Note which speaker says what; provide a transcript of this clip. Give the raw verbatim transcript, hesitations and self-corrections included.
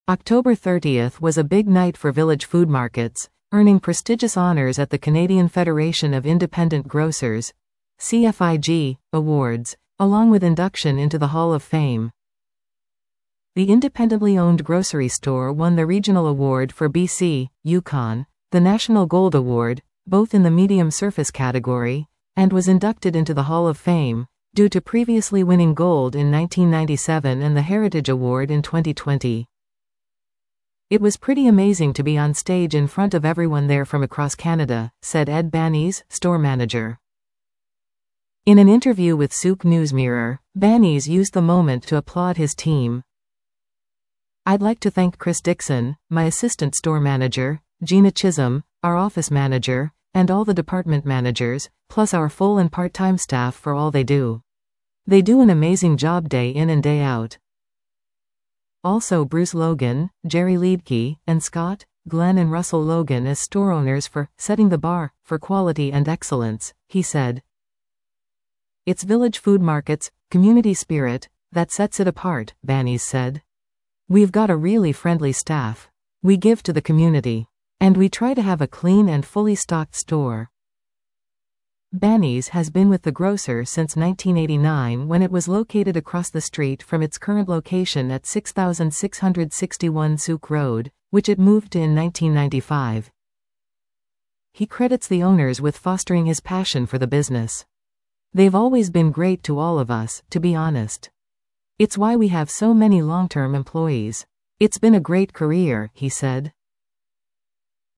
Speaker 1: October thirtieth was a big night for Village Food Markets, earning prestigious honors at the Canadian Federation of Independent Grocers, C F I G, awards, along with induction into the Hall of Fame. The independently owned grocery store won the Regional Award for B C, Yukon, the National Gold Award, both in the medium surface category, and was inducted into the Hall of Fame, due to previously winning gold in nineteen ninety-seven and the Heritage Award in twenty twenty. It was pretty amazing to be on stage in front of everyone there from across Canada, said Ed Bannies, store manager. In an interview with Souk News Mirror, Bannies used the moment to applaud his team. "I'd like to thank Chris Dixon, my assistant store manager, Gina Chisholm, our office manager, and all the department managers, plus our full and part-time staff for all they do. They do an amazing job day in and day out." Also Bruce Logan, Jerry Liedtke, and Scott, Glenn and Russell Logan as store owners for setting the bar for quality and excellence, he said. "It's Village Food Markets' community spirit that sets it apart," Bannies said. "We've got a really friendly staff. We give to the community. And we try to have a clean and fully stocked store." Bannies has been with the grocer since nineteen eighty-nine when it was located across the street from its current location at six thousand six hundred sixty-one Souk Road, which it moved to in nineteen ninety-five. He credits the owners with fostering his passion for the business. "They've always been great to all of us, to be honest. It's why we have so many long-term employees. It's been a great career," he said.